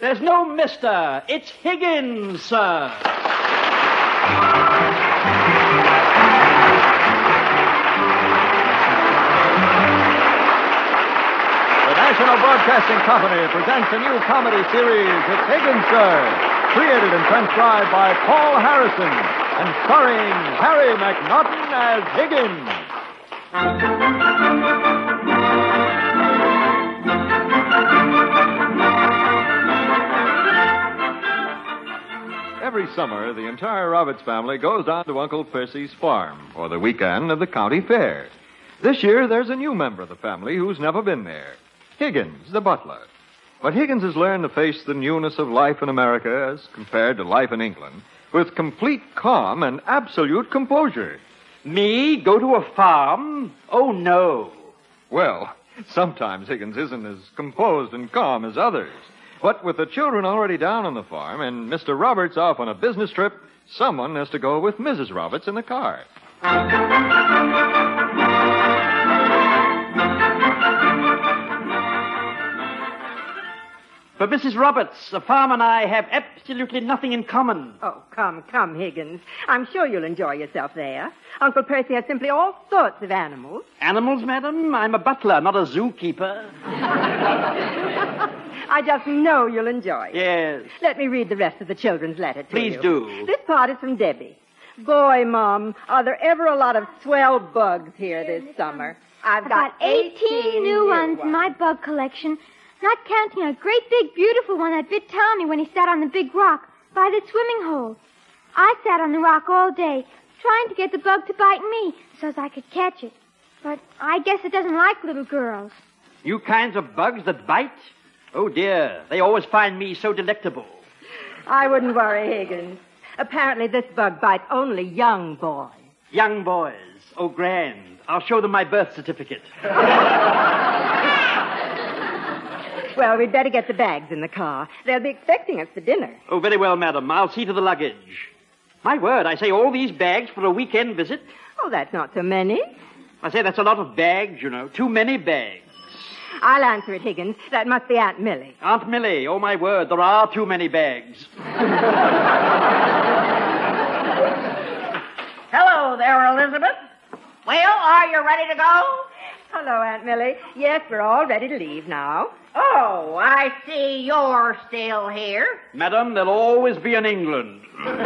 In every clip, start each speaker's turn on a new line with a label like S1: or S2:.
S1: There's no Mr. It's Higgins, sir.
S2: The National Broadcasting Company presents a new comedy series, It's Higgins, Sir, created and transcribed by Paul Harrison and starring Harry McNaughton as Higgins. Every summer, the entire Roberts family goes down to Uncle Percy's farm for the weekend of the county fair. This year, there's a new member of the family who's never been there. Higgins, the butler. But Higgins has learned to face the newness of life in America as compared to life in England with complete calm and absolute composure.
S1: Me go to a farm? Oh, no.
S2: Well, sometimes Higgins isn't as composed and calm as others. But with the children already down on the farm and Mr. Roberts off on a business trip, someone has to go with Mrs. Roberts in the car.
S1: But, Mrs. Roberts, the farm and I have absolutely nothing in common.
S3: Oh, come, Higgins. I'm sure you'll enjoy yourself there. Uncle Percy has simply all sorts of animals.
S1: Animals, madam? I'm a butler, not a zookeeper.
S3: I just know you'll enjoy it.
S1: Yes.
S3: Let me read the rest of the children's letter to you.
S1: Please do.
S3: This part is from Debbie. Boy, Mom, are there ever a lot of swell bugs here this summer. I've got
S4: 18 new ones in my bug collection, not counting a great big beautiful one that bit Tommy when he sat on the big rock by the swimming hole. I sat on the rock all day, trying to get the bug to bite me so as I could catch it. But I guess it doesn't like little girls.
S1: New kinds of bugs that bite? Oh, dear. They always find me so delectable.
S3: I wouldn't worry, Higgins. Apparently this bug bites only young boys.
S1: Young boys. Oh, grand. I'll show them my birth certificate.
S3: Well, we'd better get the bags in the car. They'll be expecting us for dinner.
S1: Oh, very well, madam. I'll see to the luggage. My word, I say all these bags for a weekend visit?
S3: Oh, that's not so many.
S1: I say that's a lot of bags, you know. Too many bags.
S3: I'll answer it, Higgins. That must be Aunt Millie.
S1: Aunt Millie, oh, my word, there are too many bags.
S5: Hello there, Elizabeth. Well, are you ready to go?
S3: Hello, Aunt Millie. Yes, we're all ready to leave now.
S5: Oh, I see you're still here.
S1: Madam, there'll always be an England.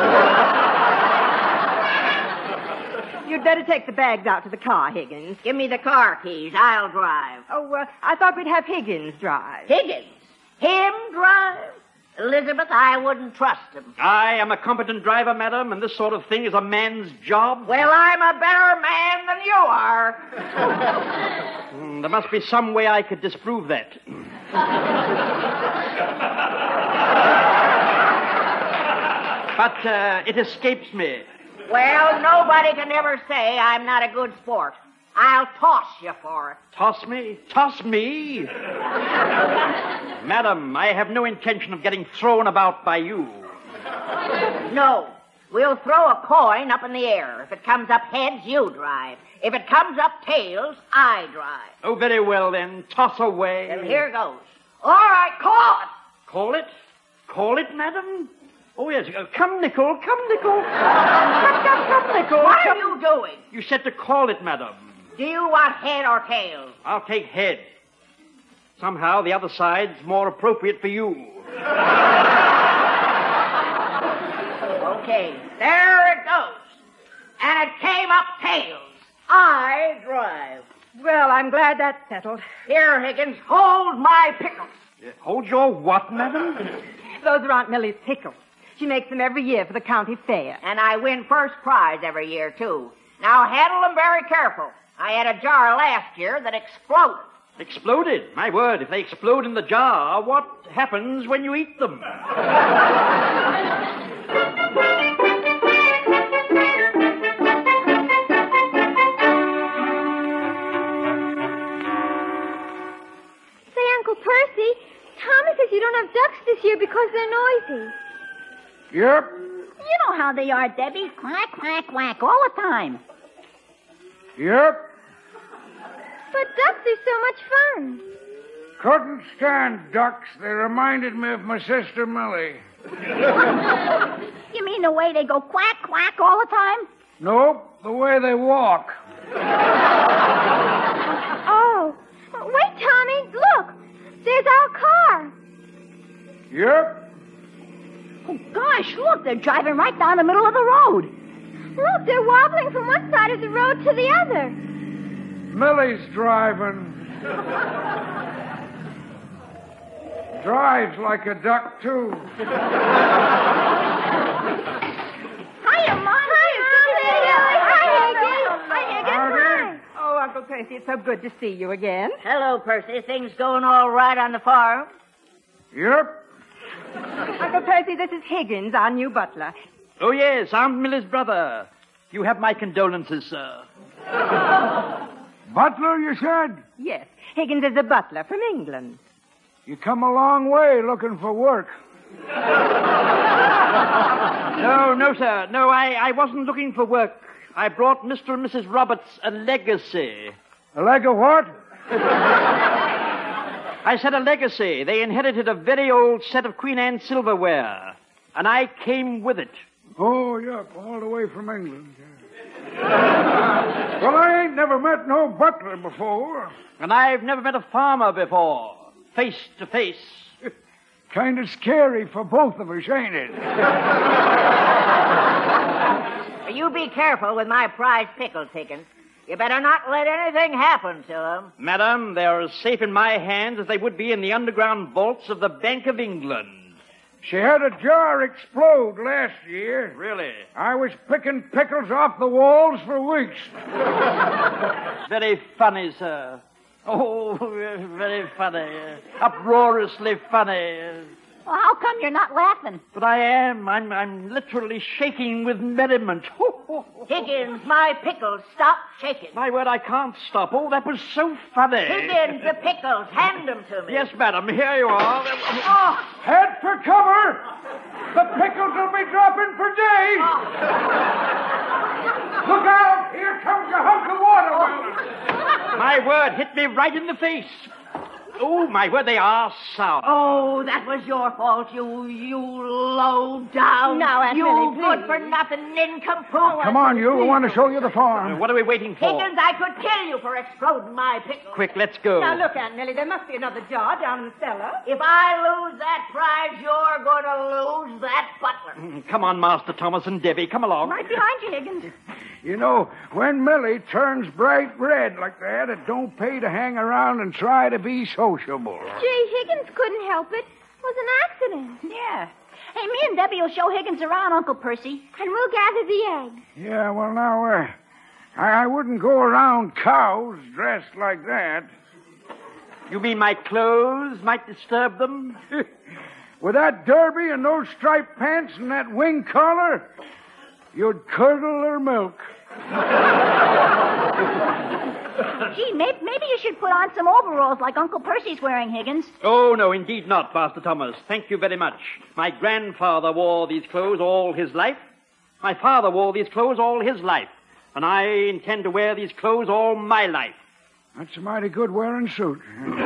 S3: You'd better take the bags out to the car, Higgins.
S5: Give me the car keys. I'll drive.
S3: Oh, I thought we'd have Higgins drive.
S5: Higgins? Him drive? Elizabeth, I wouldn't trust him.
S1: I am a competent driver, madam, and this sort of thing is a man's job.
S5: Well, I'm a better man than you are.
S1: There must be some way I could disprove that. But it escapes me.
S5: Well, nobody can ever say I'm not a good sport. I'll toss you for it.
S1: Toss me? Toss me? Madam, I have no intention of getting thrown about by you.
S5: No. We'll throw a coin up in the air. If it comes up heads, you drive. If it comes up tails, I drive.
S1: Oh, very well, then. Toss away.
S5: Well, here goes. All right, call it.
S1: Call it? Call it, madam? Oh, yes. Come, Nickel. Come, Nickel. Come, Nickel.
S5: What are you doing?
S1: You said to call it, madam.
S5: Do you want head or tails?
S1: I'll take head. Somehow the other side's more appropriate for you.
S5: Okay, there it goes. And it came up tails. I drive.
S3: Well, I'm glad that's settled.
S5: Here, Higgins, hold my pickles.
S1: Hold your what, madam?
S3: Those are Aunt Millie's pickles. She makes them every year for the county fair.
S5: And I win first prize every year, too. Now, handle them very careful. I had a jar last year that exploded.
S1: Exploded? My word, if they explode in the jar, what happens when you eat them?
S4: Say, Uncle Percy, Tommy says you don't have ducks this year because they're noisy.
S1: Yep.
S6: You know how they are, Debbie. Quack, quack, quack all the time.
S1: Yep.
S4: But ducks are so much fun.
S7: Couldn't stand ducks. They reminded me of my sister Millie.
S6: You mean the way they go quack, quack all the time?
S7: Nope, the way they walk.
S4: Oh, wait, Tommy, look. There's our car.
S7: Yep.
S6: Oh, gosh, look, they're driving right down the middle of the road.
S4: Look, they're wobbling from one side of the road to the other.
S7: Millie's driving. Drives like a duck, too.
S6: Hiya, Mom.
S7: Howdy.
S3: Oh, Uncle Percy, it's so good to see you again.
S5: Hello, Percy. Things going all right on the farm?
S7: Yep.
S3: Uncle Percy, this is Higgins, our new butler.
S1: Oh, yes, Aunt Millie's brother. You have my condolences, sir.
S7: Butler, you said?
S3: Yes, Higgins is a butler from England.
S7: You come a long way looking for work.
S1: No, sir. No, I wasn't looking for work. I brought Mr. and Mrs. Roberts a legacy.
S7: A leg of what?
S1: I said a legacy. They inherited a very old set of Queen Anne silverware, and I came with it.
S7: Oh, yep, all the way from England. Well, I ain't never met no butler before.
S1: And I've never met a farmer before, face to face.
S7: Kind of scary for both of us, ain't it?
S5: You be careful with my prize pickles, Higgins. You better not let anything happen to them.
S1: Madam, they are as safe in my hands as they would be in the underground vaults of the Bank of England.
S7: She had a jar explode last year.
S1: Really?
S7: I was picking pickles off the walls for weeks.
S1: Very funny, sir. Oh, very funny. Uproariously funny.
S6: Well, how come you're not laughing?
S1: But I am. I'm literally shaking with merriment.
S5: Higgins, my pickles, stop shaking.
S1: My word, I can't stop. Oh, that was so funny.
S5: Higgins, the pickles, hand them to me.
S1: Yes, madam, here you are.
S5: Oh,
S7: Head for cover! The pickles will be dropping for days! Look out! Here comes a hunk of watermelon!
S1: My word, hit me right in the face. Oh, my word, they are sour.
S5: Oh, that was your fault, you low down.
S3: Now, Aunt
S5: you
S3: Millie,
S5: good
S3: please.
S5: for nothing nincompoop.
S7: Come on, you. I want to show you the farm.
S1: What are we waiting for?
S5: Higgins, I could kill you for exploding my pickles.
S1: Quick, let's go.
S3: Now, look, Aunt Millie, there must be another jar down in the cellar.
S5: If I lose that prize, you're going to lose that butler.
S1: Come on, Master Thomas and Debbie. Come along.
S6: Right behind you, Higgins.
S7: You know, when Millie turns bright red like that, it don't pay to hang around and try to be sociable.
S4: Gee, Higgins couldn't help it. It was an accident.
S6: Yeah. Hey, me and Debbie will show Higgins around, Uncle Percy.
S4: And we'll gather the eggs.
S7: Yeah, well, now, I wouldn't go around cows dressed like that.
S1: You mean my clothes might disturb them?
S7: With that derby and those striped pants and that wing collar, you'd curdle their milk.
S6: Gee, maybe you should put on some overalls like Uncle Percy's wearing, Higgins.
S1: Oh, no, indeed not, Master Thomas. Thank you very much. My grandfather wore these clothes all his life. My father wore these clothes all his life. And I intend to wear these clothes all my life.
S7: That's a mighty good wearing suit.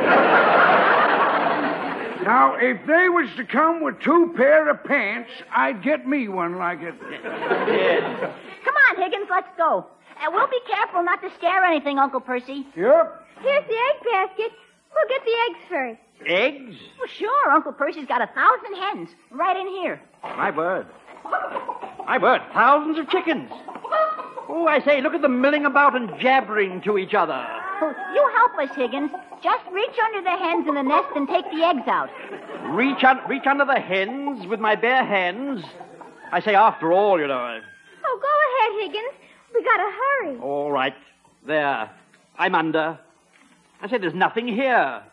S7: Now, if they was to come with 2 pair of pants, I'd get me one like it.
S1: Yes.
S6: Come on, Higgins, let's go. And we'll be careful not to scare anything, Uncle Percy.
S7: Yep.
S4: Here's the egg basket. We'll get the eggs first.
S1: Eggs?
S6: Well, sure, Uncle Percy's got 1,000 hens right in here.
S1: My word. My word, thousands of chickens. Oh, I say, look at them milling about and jabbering to each other.
S6: Oh, you help us, Higgins. Just reach under the hens in the nest and take the eggs out.
S1: Reach under the hens with my bare hands. I say, after all, you know.
S4: Oh, go ahead, Higgins. We gotta hurry.
S1: All right. There. I'm under. I say, there's nothing here.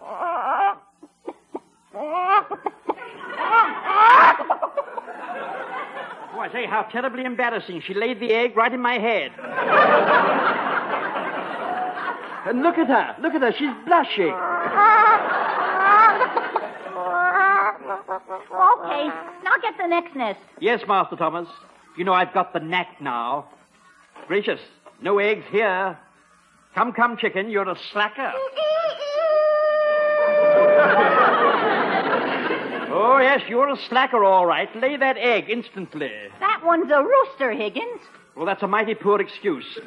S1: Oh, I say, how terribly embarrassing. She laid the egg right in my head. And look at her. Look at her. She's blushing.
S6: Okay, now get the next nest.
S1: Yes, Master Thomas. You know I've got the knack now. Gracious, no eggs here. Come, chicken, you're a slacker. Oh, yes, you're a slacker, all right. Lay that egg instantly.
S6: That one's a rooster, Higgins.
S1: Well, that's a mighty poor excuse.
S4: He's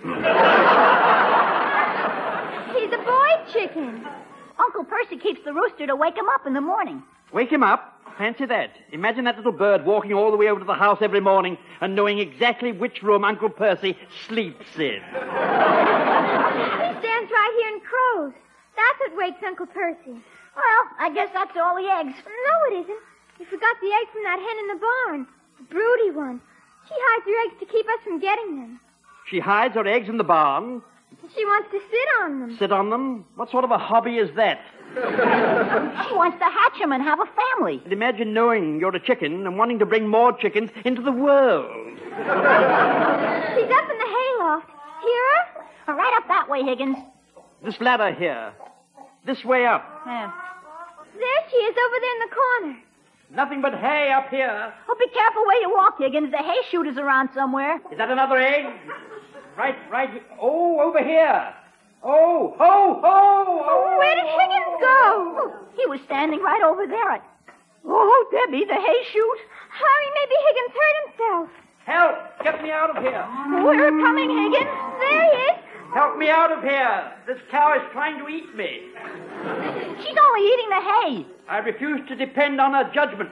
S4: a boy chicken.
S6: Uncle Percy keeps the rooster to wake him up in the morning.
S1: Wake him up? Fancy that. Imagine that little bird walking all the way over to the house every morning and knowing exactly which room Uncle Percy sleeps in.
S4: He stands right here and crows. That's what wakes Uncle Percy.
S6: Well, I guess that's all the eggs.
S4: No, it isn't. You forgot the egg from that hen in the barn. The broody one. She hides her eggs to keep us from getting them.
S1: She hides her eggs in the barn.
S4: She wants to sit on them.
S1: Sit on them? What sort of a hobby is that?
S6: She wants to hatch them and have a family.
S1: And imagine knowing you're a chicken and wanting to bring more chickens into the world.
S4: She's up in the hayloft. Hear her?
S6: Right up that way, Higgins.
S1: This ladder here. This way up.
S6: Yeah.
S4: There she is over there in the corner.
S1: Nothing but hay up here.
S6: Oh, be careful where you walk, Higgins. The hay chute is around somewhere.
S1: Is that another egg? Right. Oh, over here. Oh.
S4: Where did Higgins go?
S6: Oh, he was standing right over there. Oh, Debbie, the hay chute.
S4: Hurry, maybe Higgins hurt himself.
S1: Help! Get me out of here.
S6: We're coming, Higgins.
S4: There he is.
S1: Help me out of here. This cow is trying to eat me.
S6: She's only eating the hay.
S1: I refuse to depend on her judgment.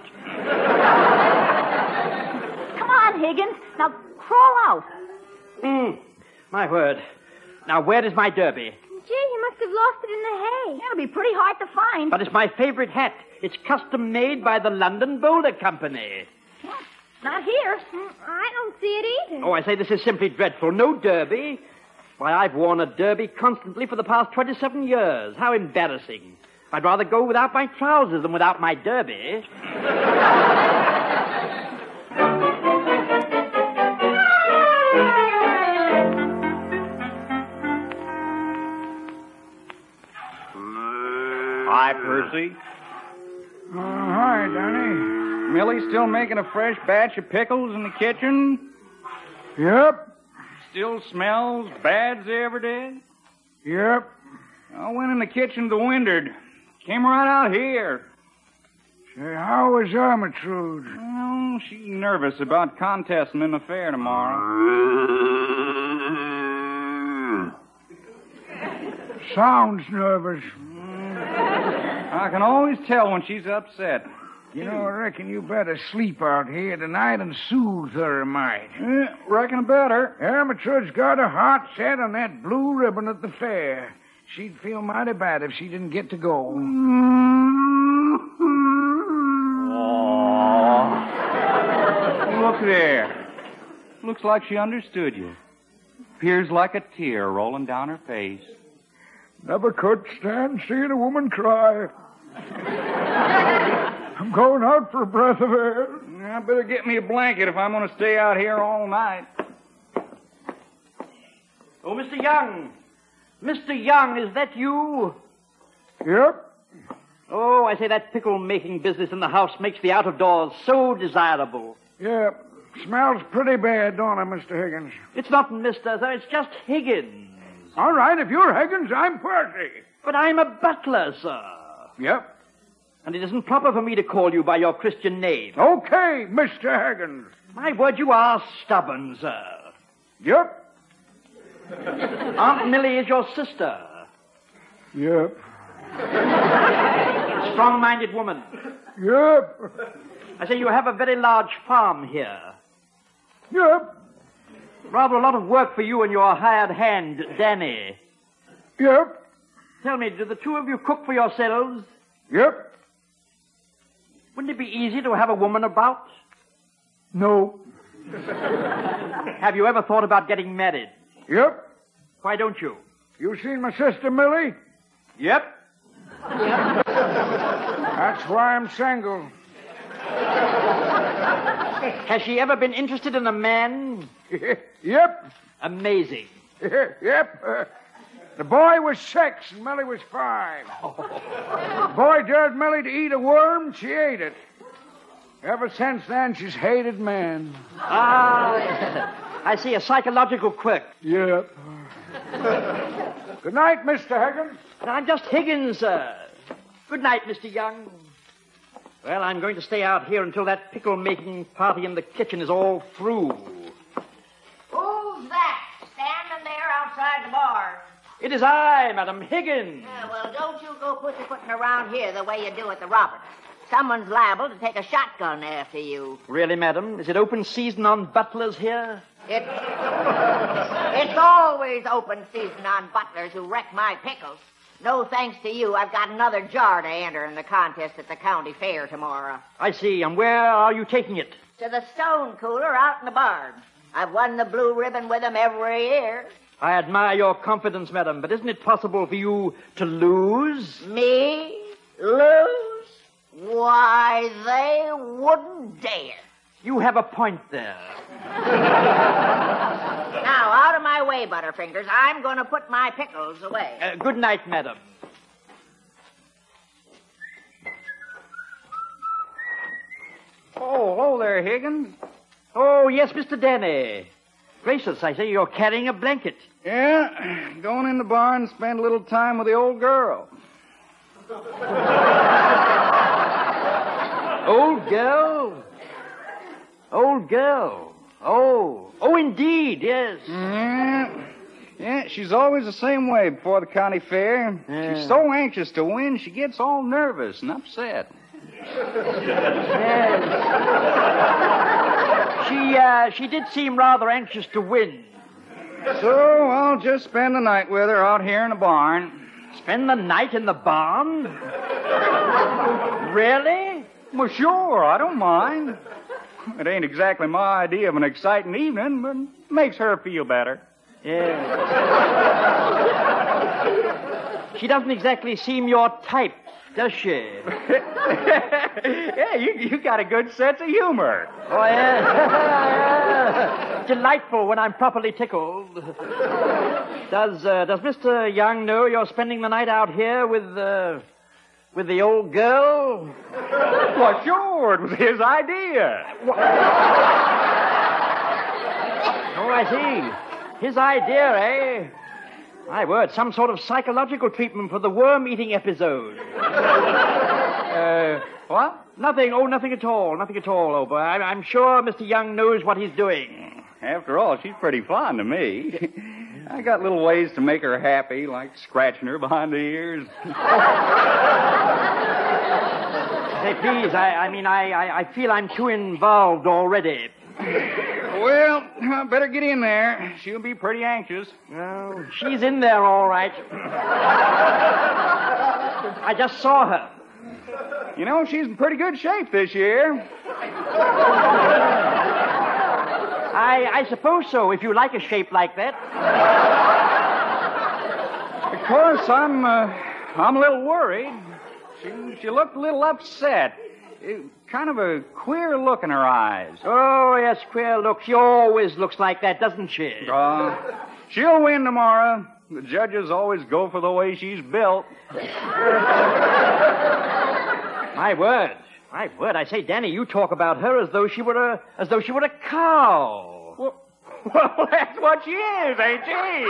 S6: Come on, Higgins. Now, crawl out.
S1: My word. Now, where is my derby?
S4: Gee, you must have lost it in the hay.
S6: It'll be pretty hard to find.
S1: But it's my favorite hat. It's custom made by the London Boulder Company.
S6: Not here.
S4: I don't see it either.
S1: Oh, I say this is simply dreadful. No derby. Why, I've worn a derby constantly for the past 27 years. How embarrassing. I'd rather go without my trousers than without my derby.
S8: Hi, Percy.
S7: Hi, Danny.
S8: Millie still making a fresh batch of pickles in the kitchen?
S7: Yep.
S8: Still smells bad as they ever did?
S7: Yep.
S8: I went in the kitchen to windward. Came right out here.
S7: Say, how is Ermentrude?
S8: Well, she's nervous about contesting in the fair tomorrow.
S7: Sounds nervous.
S8: I can always tell when she's upset.
S7: You know, I reckon you better sleep out here tonight and soothe her a mite.
S8: Reckon better.
S7: Ermentrude's got a heart set on that blue ribbon at the fair. She'd feel mighty bad if she didn't get to go.
S8: Look there. Looks like she understood you. Appears like a tear rolling down her face.
S7: Never could stand seeing a woman cry. I'm going out for a breath of air.
S8: I better get me a blanket if I'm going to stay out here all night.
S1: Oh, Mr. Young. Mr. Young, is that you?
S7: Yep.
S1: Oh, I say that pickle-making business in the house makes the out-of-doors so desirable.
S7: Yep. Smells pretty bad, don't it, Mr. Higgins?
S1: It's not Mr., sir. It's just Higgins.
S7: All right, if you're Higgins, I'm Percy.
S1: But I'm a butler, sir.
S7: Yep.
S1: And it isn't proper for me to call you by your Christian name.
S7: Okay, Mr. Higgins.
S1: My word, you are stubborn, sir.
S7: Yep.
S1: Aunt Millie is your sister.
S7: Yep.
S1: A strong-minded woman.
S7: Yep.
S1: I say you have a very large farm here.
S7: Yep.
S1: Rather a lot of work for you and your hired hand, Danny.
S7: Yep.
S1: Tell me, do the two of you cook for yourselves?
S7: Yep.
S1: Wouldn't it be easy to have a woman about?
S7: No.
S1: Have you ever thought about getting married?
S7: Yep.
S1: Why don't you?
S7: You seen my sister, Millie?
S1: Yep.
S7: That's why I'm single.
S1: Has she ever been interested in a man?
S7: Yep.
S1: Amazing.
S7: Yep. The boy was 6 and Millie was 5. The boy dared Millie to eat a worm, she ate it. Ever since then, she's hated men.
S1: I see a psychological quirk.
S7: Yep. Good night, Mr. Higgins.
S1: I'm just Higgins, sir. Good night, Mr. Young. Well, I'm going to stay out here until that pickle-making party in the kitchen is all through.
S5: Who's that standing there outside the barn?
S1: It is I, Madam Higgins.
S5: Well, don't you go pussyfooting around here the way you do at the Roberts. Someone's liable to take a shotgun after you.
S1: Really, madam? Is it open season on butlers here?
S5: It's always open season on butlers who wreck my pickles. No thanks to you, I've got another jar to enter in the contest at the county fair tomorrow.
S1: I see. And where are you taking it?
S5: To the stone cooler out in the barn. I've won the blue ribbon with them every year.
S1: I admire your confidence, madam, but isn't it possible for you to lose?
S5: Me? Lose? Why, they wouldn't dare.
S1: You have a point there.
S5: Now, out of my way, Butterfingers. I'm going to put my pickles away.
S1: Good night, madam.
S8: Oh, hello there, Higgins.
S1: Oh, yes, Mr. Danny. Gracious, I say you're carrying a blanket.
S8: Yeah, going in the barn and spend a little time with the old girl.
S1: Old girl? Old girl. Oh, indeed, yes.
S8: Yeah, she's always the same way before the county fair.
S1: Yeah.
S8: She's so anxious to win, she gets all nervous and upset.
S1: Yes. She did seem rather anxious to win.
S8: So I'll just spend the night with her out here in the barn.
S1: Spend the night in the barn? Really?
S8: Well, sure, I don't mind. It ain't exactly my idea of an exciting evening, but it makes her feel better.
S1: Yeah. She doesn't exactly seem your type, does she?
S8: Yeah, you got a good sense of humor.
S1: Oh, yeah. Delightful when I'm properly tickled. Does Mr. Young know you're spending the night out here with the old girl?
S8: Well, sure, it was his idea.
S1: Oh, I see. His idea, eh? My word, some sort of psychological treatment for the worm-eating episode.
S8: What?
S1: Nothing. Oh, nothing at all. Nothing at all, Ober. I'm sure Mr. Young knows what he's doing.
S8: After all, she's pretty fond of me. I got little ways to make her happy, like scratching her behind the ears.
S1: Say, please, I feel I'm too involved already.
S8: Well, I better get in there. She'll be pretty anxious.
S1: Oh, she's in there all right. I just saw her.
S8: You know, she's in pretty good shape this year.
S1: I suppose so, if you like a shape like that.
S8: Of course, I'm a little worried. She looked a little upset. Kind of a queer look in her eyes.
S1: Oh, yes, queer look. She always looks like that, doesn't she?
S8: She'll win tomorrow. The judges always go for the way she's built.
S1: My word. I say, Danny, you talk about her as though she were a cow.
S8: Well, that's what she is, ain't she?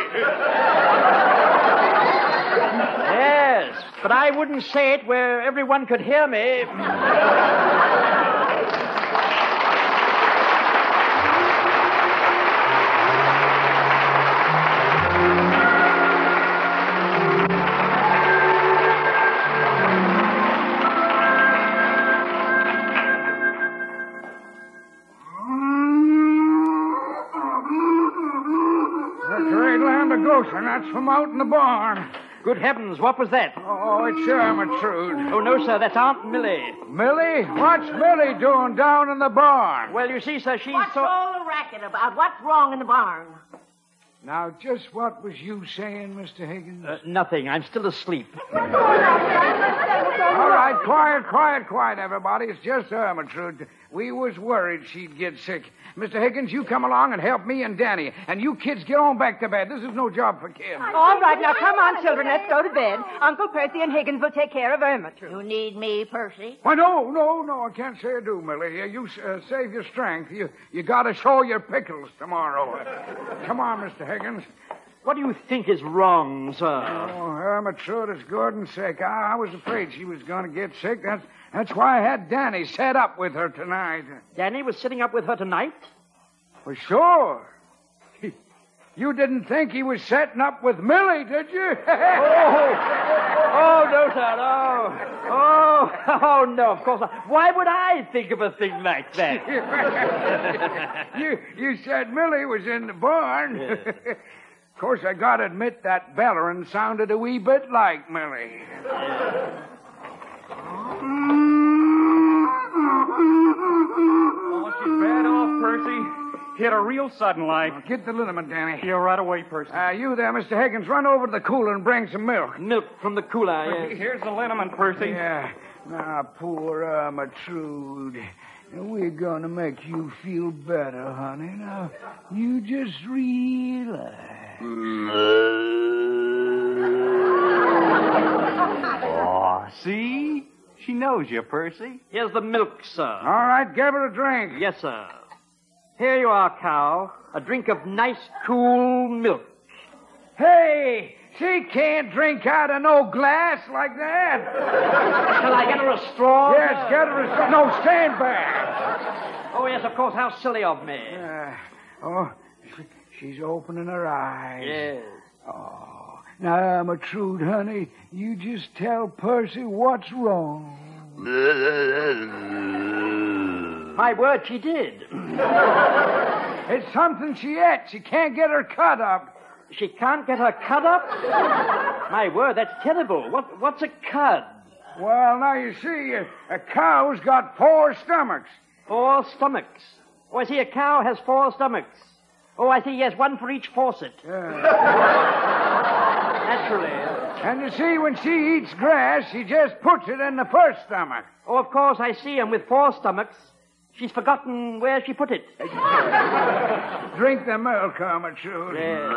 S1: Yes, but I wouldn't say it where everyone could hear me.
S7: And that's from out in the barn.
S1: Good heavens, what was that?
S7: Oh, it's Ermentrude.
S1: Oh, no, sir, that's Aunt Millie.
S7: Millie? What's Millie doing down in the barn?
S1: Well, you see, sir, she's
S5: What's all the racket about? What's wrong in the barn?
S7: Now, just what was you saying, Mr. Higgins?
S1: Nothing. I'm still asleep.
S7: All right, quiet, everybody. It's just Ermentrude. We was worried she'd get sick. Mr. Higgins, you come along and help me and Danny. And you kids get on back to bed. This is no job for kids.
S3: All right, now come on, children. Let's go to bed. Uncle Percy and Higgins will take care of Ermentrude.
S5: You need me, Percy?
S7: Why, no. I can't say I do, Millie. You save your strength. You got to show your pickles tomorrow. Come on, Mr. Higgins.
S1: What do you think is wrong, sir?
S7: Oh, Ermintrude, it's Gordon's sake. I was afraid she was going to get sick. That's why I had Danny set up with her tonight.
S1: Danny was sitting up with her tonight?
S7: For sure. You didn't think he was setting up with Millie, did you?
S1: Oh, no, sir, no. Oh, no, of course not. Why would I think of a thing like that?
S7: You said Millie was in the barn.
S1: Yeah.
S7: Of course, I gotta admit that bellerin' sounded a wee bit like Millie.
S8: Oh, she's bad off, Percy. Hit her real sudden like.
S7: Get the liniment, Danny.
S8: Yeah, right away, Percy.
S7: You there, Mr. Higgins, run over to the cooler and bring some milk.
S1: Milk from the cooler, yes.
S8: Here's the liniment, Percy.
S7: Yeah. Now, poor Ermintrude. We're gonna make you feel better, honey. Now, you just relax.
S8: Oh, see? She knows you, Percy.
S1: Here's the milk, sir.
S7: All right, give her a drink.
S1: Yes, sir. Here you are, cow. A drink of nice, cool milk.
S7: Hey, she can't drink out of no glass like that.
S1: Shall I get her a straw?
S7: Yes, get her a straw. No, stand back.
S1: Oh, yes, of course. How silly of me.
S7: She's opening her eyes.
S1: Yes.
S7: Oh, now, Ermintrude, honey, you just tell Percy what's wrong.
S1: My word, she did.
S7: It's something she ate. She can't get her cut up.
S1: She can't get her cud up? My word, that's terrible. What's a cud?
S7: Well, now, you see, a cow's got 4 stomachs.
S1: 4 stomachs. Oh, I see a cow has 4 stomachs. Oh, I see, yes, one for each faucet. Naturally.
S7: And you see, when she eats grass, she just puts it in the first stomach.
S1: Oh, of course, I see, and with 4 stomachs, she's forgotten where she put it.
S7: Drink the milk, Ermintrude.
S1: Yes.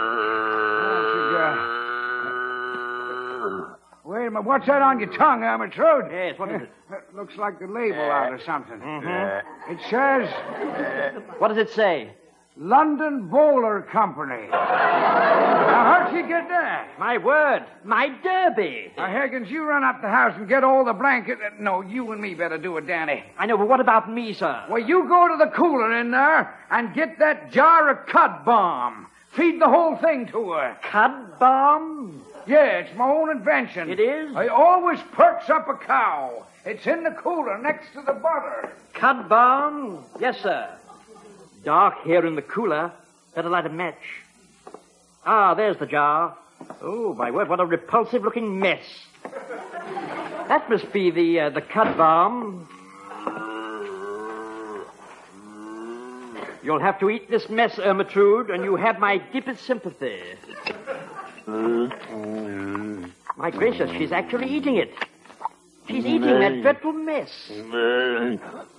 S7: Wait a minute, what's that on your tongue, Ermintrude?
S1: Yes, what is it?
S7: Looks like the label out or something.
S1: Mm-hmm.
S7: It says...
S1: What does it say?
S7: London Bowler Company. Now, how'd she get that?
S1: My word, my derby.
S7: Now, Higgins, you run up the house and get all the blanket. No, you and me better do it, Danny.
S1: I know, but what about me, sir?
S7: Well, you go to the cooler in there and get that jar of cud bomb. Feed the whole thing to her.
S1: Cud bomb?
S7: Yeah, it's my own invention.
S1: It is?
S7: I always perks up a cow. It's in the cooler next to the butter.
S1: Cud bomb? Yes, sir. Dark here in the cooler. Better light a match. Ah, there's the jar. Oh, my word, what a repulsive-looking mess. That must be the cud bomb. You'll have to eat this mess, Ermintrude, and you have my deepest sympathy. My gracious, she's actually eating it. She's eating that dreadful mess. Oh,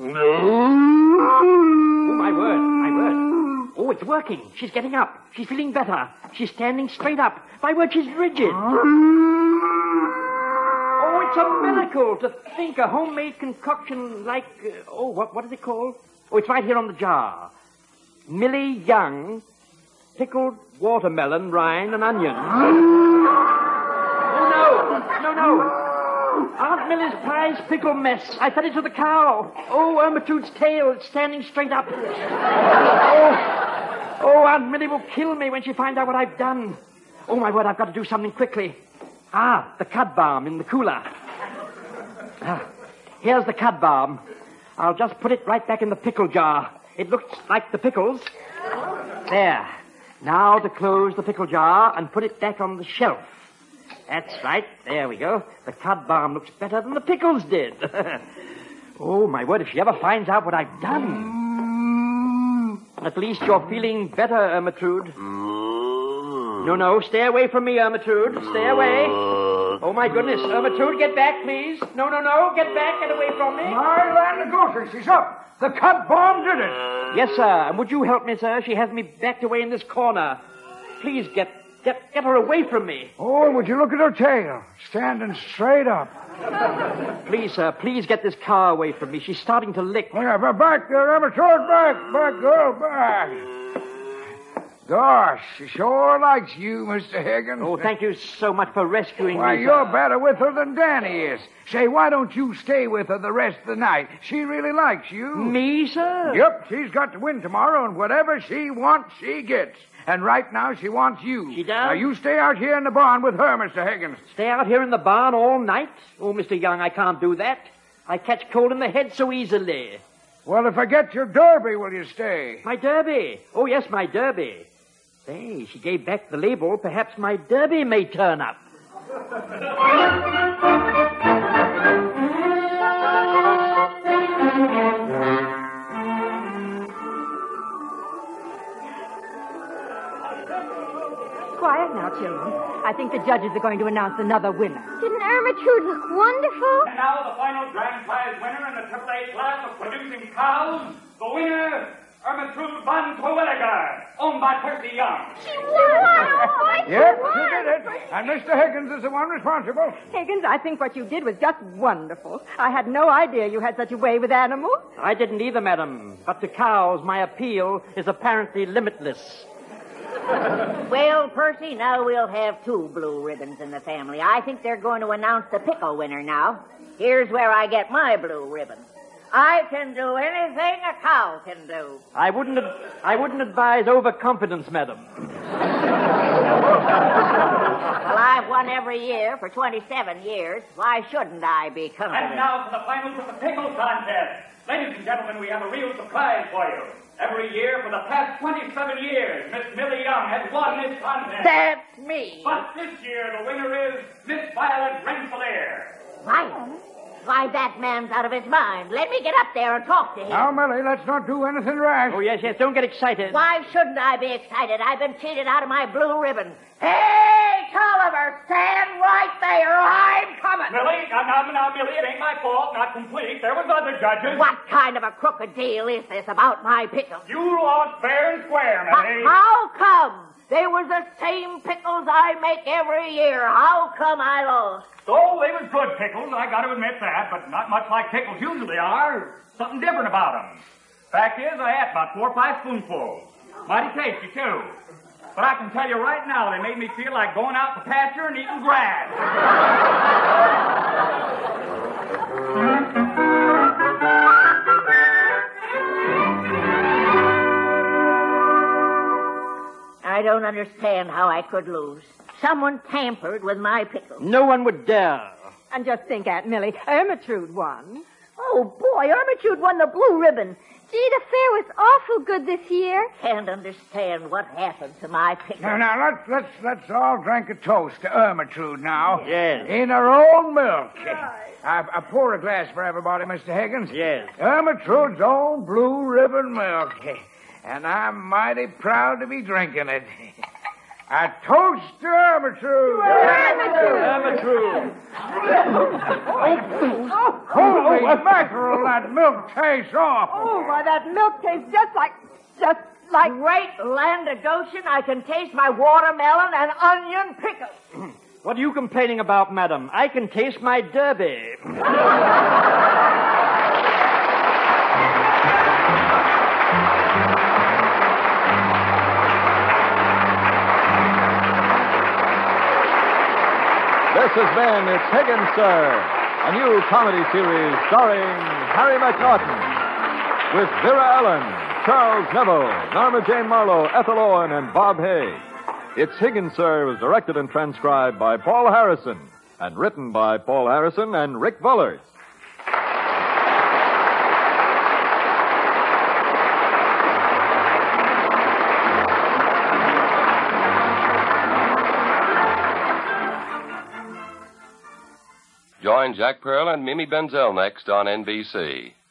S1: my word, my word. Oh, it's working. She's getting up. She's feeling better. She's standing straight up. My word, she's rigid. Oh, it's a miracle to think a homemade concoction like... what is it called? Oh, it's right here on the jar. Millie Young, pickled watermelon, rind, and onion. Oh, no. Aunt Millie's prize pickle mess. I fed it to the cow. Oh, Ermintrude's tail. It's standing straight up. Oh, Aunt Millie will kill me when she finds out what I've done. Oh, my word, I've got to do something quickly. Ah, the cud bomb in the cooler. Here's the cud bomb. I'll just put it right back in the pickle jar. It looks like the pickles. There. Now to close the pickle jar and put it back on the shelf. That's right. There we go. The cud bomb looks better than the pickles did. Oh, my word, if she ever finds out what I've done. At least you're feeling better, Ermintrude. No, stay away from me, Ermintrude. Stay away. Oh, my goodness. Ermintrude, get back, please. No. Get back. Get away from me.
S7: My land of gooses, she's up. The cud bomb did it.
S1: Yes, sir. And would you help me, sir? She has me backed away in this corner. Please get her away from me.
S7: Oh, would you look at her tail? Standing straight up.
S1: Please, sir. Please get this cow away from me. She's starting to lick.
S7: Yeah, back there, Ermintrude. Back, girl, back. Gosh, she sure likes you, Mr. Higgins.
S1: Oh, thank you so much for rescuing
S7: Why,
S1: me.
S7: you're
S1: sir.
S7: better with her than Danny is. Say, why don't you stay with her the rest of the night? She really likes you.
S1: Me, sir?
S7: Yep, she's got to win tomorrow, and whatever she wants, she gets. And right now, she wants you.
S1: She does?
S7: Now, you stay out here in the barn with her, Mr. Higgins.
S1: Stay out here in the barn all night? Oh, Mr. Young, I can't do that. I catch cold in the head so easily.
S7: Well, if I get your derby, will you stay?
S1: My derby. Oh, yes, my derby. Say, she gave back the label. Perhaps my derby may turn up.
S3: Quiet now, children. I think the judges are going to announce another winner.
S4: Didn't Ermintrude look wonderful?
S8: And now the final grand prize winner in the AAA class of producing cows. The winner, Ermintrude Van Terwilliger, owned by Percy Young.
S4: She won!
S7: Yep, she did it. And Mr. Higgins is the one responsible.
S3: Higgins, I think what you did was just wonderful. I had no idea you had such a way with animals.
S1: I didn't either, madam. But to cows, my appeal is apparently limitless.
S5: Well, Percy, now we'll have 2 blue ribbons in the family. I think they're going to announce the pickle winner now. Here's where I get my blue ribbon. I can do anything a cow can do.
S1: I wouldn't advise overconfidence, madam.
S5: Well, I've won every year for 27 years. Why shouldn't I be confident?
S8: And now for the finals of the pickle contest. Ladies and gentlemen, we have a real surprise for you. Every year for the past 27 years, Miss Millie Young has won this contest.
S5: That's me.
S8: But this year, the winner is Miss Violet Rensselaer.
S5: Why, that man's out of his mind. Let me get up there and talk to him.
S7: Now, Millie, let's not do anything rash.
S1: Oh, yes, don't get excited.
S5: Why shouldn't I be excited? I've been cheated out of my blue ribbon. Hey, Tolliver, stand right there. I'm coming.
S8: Millie, now, Millie, it ain't my fault. Not complete. There was other judges.
S5: What kind of a crooked deal is this about my pickles?
S8: You lost fair and square,
S5: But
S8: Millie.
S5: how come? They was the same pickles I make every year. How come I lost?
S8: Oh, they was good pickles, I got to admit that, but not much like pickles usually are. Something different about them. Fact is, I ate about 4 or 5 spoonfuls. Mighty tasty, too. But I can tell you right now, they made me feel like going out to pasture and eating grass.
S5: I don't understand how I could lose. Someone tampered with my pickles.
S1: No one would dare.
S3: And just think, Aunt Millie, Ermintrude won.
S6: Oh, boy, Ermintrude won the blue ribbon.
S4: Gee, the fair was awful good this year.
S5: Can't understand what happened to my pickles.
S7: Now, let's all drink a toast to Ermintrude now.
S1: Yes.
S7: In her own milk. I pour a glass for everybody, Mr. Higgins.
S1: Yes.
S7: Ermintrude's own blue ribbon milk. And I'm mighty proud to be drinking it. A toast to Ermintrude.
S1: Ermintrude.
S7: Holy mackerel, that milk tastes awful.
S3: Oh, why, that milk tastes just like...
S5: Great land of Goshen, I can taste my watermelon and onion pickles.
S1: What are you complaining about, madam? I can taste my derby.
S2: This has been It's Higgins, Sir, a new comedy series starring Harry McNaughton, with Vera Ellen, Charles Neville, Norma Jane Marlowe, Ethel Owen, and Bob Hay. It's Higgins, Sir was directed and transcribed by Paul Harrison and written by Paul Harrison and Rick Bullard.
S9: Join Jack Pearl and Mimi Benzel next on NBC.